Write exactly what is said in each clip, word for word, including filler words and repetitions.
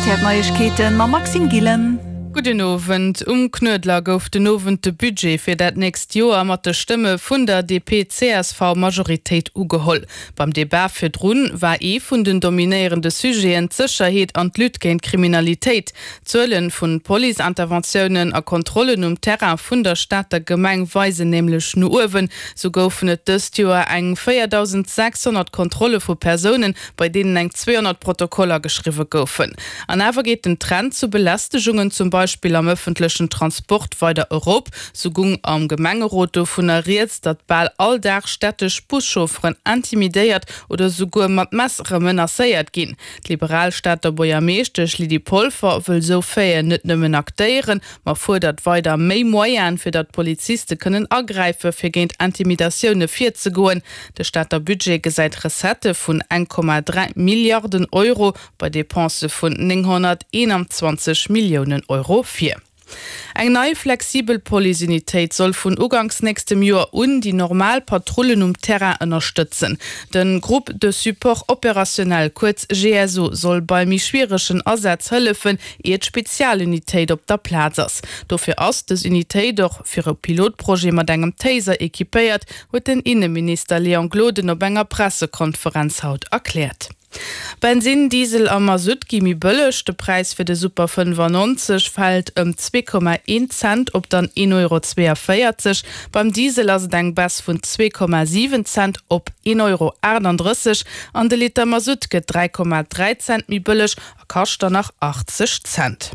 Verkehrsneuigkeiten ma Maxim Gillen. Guten Abend. Um Knödler gouf den Abend de Budget fir dat näst Joer mat de Stimme vun der D P C S V-Majoritéit ugeholl. Beim Debat fir Drun war e vun den dominierende Sujeten Sicherheet an Lüt géint Kriminalitéit. Zëllen vun Poliinterventionioen a Kontrollen um Terra vun der Stadt der Gemengweise nämlichlech no Uwen, so goufen et dëst Joer eng viertausendsechshundert Kontrolle vu Personen, bei denen eng zweihundert Protokoller geschriwe goufen. An awer geht den Trend zu Belastegungen zum Beispiel Beispiel am öffentlichen Transport weiter Europa, so gung am Gemengeroto vun eriert, dat ball alldach städtisch Buschaufferen intimidiert oder sogar mat Messere menaciert gin. Die Liberalstadter Bojameeschtech Lidi Polfer will so féier net nëmmen aktéieren, ma fuhr dat weiter méi Moien fir dat Poliziste können agreife fir géint Intimidationune vier ze goen. De Stadter Budget gesäit Resette vun ein Komma drei Milliarden Euro bei Depense vun neunhunderteinundzwanzig Millionen Euro. vier. Eg neue flexibel Polizinitéit soll vun Ugangs nächstem Joer un die Normalpatrullen um Terra unterstützen. Den Gruppe de Support operationell kurz G S O soll bei mi schwierigschen Ersatz hëllefen et Spezialunitéit op der Plazers. Dofir ass des Unitéit doch fir e Pilotproje mat engem Taser ekipéiert, huet den Innenminister Leon Gloden op enger Pressekonferenz haut erklärt. Benzin, Diesel a Masut gimi bëllech, de Preis fir de Super fünfundneunzig fällt um zwei Komma eins Cent op dann ein Euro vierundvierzig. Beim Diesel as eng Bass vun zwei Komma sieben Cent op ein Euro einunddreißig. An de Liter Masut get drei Komma drei Cent mi bëllech, a kascht nach achtzig Cent.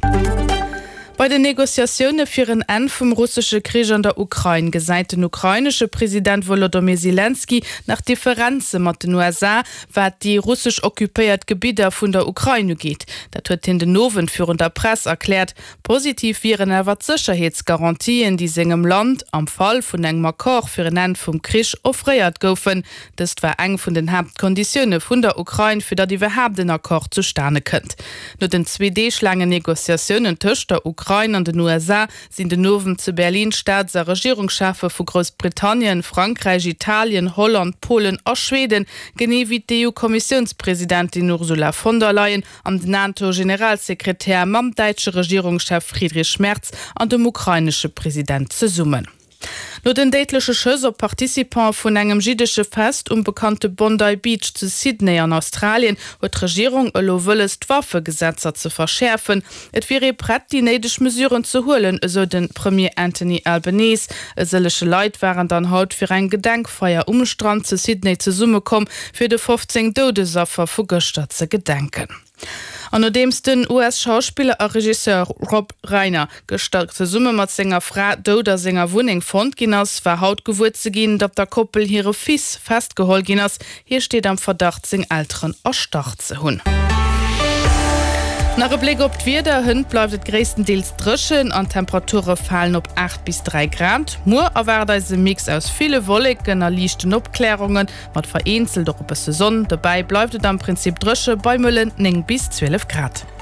Bei den Negoziationen für ein Ende vom russischen Krieg an der Ukraine gesäit den ukrainische Präsident Volodymyr Zelensky nach Differenzen mit den U S A, was die russisch okkupiert Gebiete von der Ukraine geht. Das hat in den Noven für der Presse erklärt. Positiv wären aber Sicherheitsgarantien, die singem Land am Fall von einem Akkord für ein Ende vom Krieg offeriert goufen. Das war eng von den Hauptkonditionen von der Ukraine, für die überhaupt den Akkord zustande kommt. Nur den zwei D-Schlangen Negoziationen zwischen der Ukraine an den U S A sind den Noven zu Berlin Staats- der Regierungschafe vu Großbritannien, Frankreich, Italien, Holland, Polen a Schweden, gene wie die E U-Kommissionspräsidentin Ursula von der Leyen am den NATO-Generalsekretär mam deutsche Regierungschef Friedrich Merz an dem ukrainische Präsident zu summen. No den deitliche Schëser Partizipant vun engem jidesche Fest um bekannte Bondi Beach zu Sydney an Australien huet Regierung ëlo wëllest Waffegesetzer zu verschärfen. Et wäre brett die neidech Mesuren zu holen, eso den Premier Anthony Albanese. E sellesche Leiit waren dann haut fir ein Gedenkfeier umstrand zu Sydney zu Summe kom, fir de fünfzehn Dodesaffer vu Göster ze gedenken. An dems den U S-Schauspieler a Regisseur Rob Reiner gestaltete Summe mat Sänger Fra Doder Sänger Wuning Fondginnners war haut gewur ze gin, dat der Koppel hire Fis festgeholginnners. Hier steht am Verdacht sing Altren erstach ze hunn. Nach Blick op d'Wider hunn bleibt et gréisstendeels drschen an Temperature fallen op acht bis drei Grad. Mo awer se Mix aus viele Wolligen er lichten Obklärungen mat vereinzelt op op se Sonne. Dabei bleibt et am Prinzip drsche bei Müllen neng bis zwölf Grad.